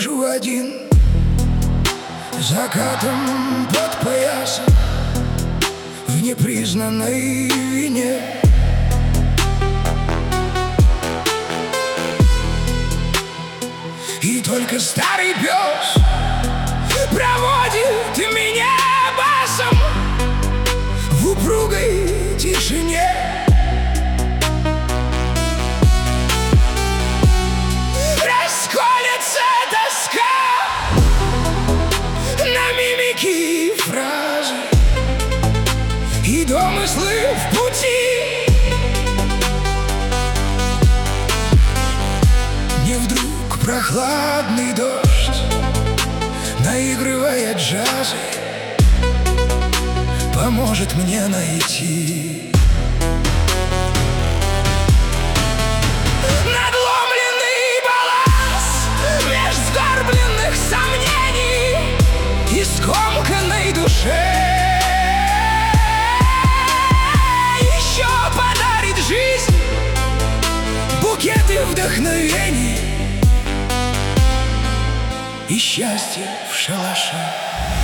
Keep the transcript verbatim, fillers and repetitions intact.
Брожу один закатом под поясом в непризнанной вине. И только старый пес проводит меня басом в упругой тишине. Расколется тоска на мимики и фразы и домыслы в пути. Не вдруг прохладный дождь, наигрывая джазы, поможет мне найти надломленный баланс меж сгорбленных сомнений и скомканной душе. Еще подарит жизнь букеты вдохновений и счастье в шалаше.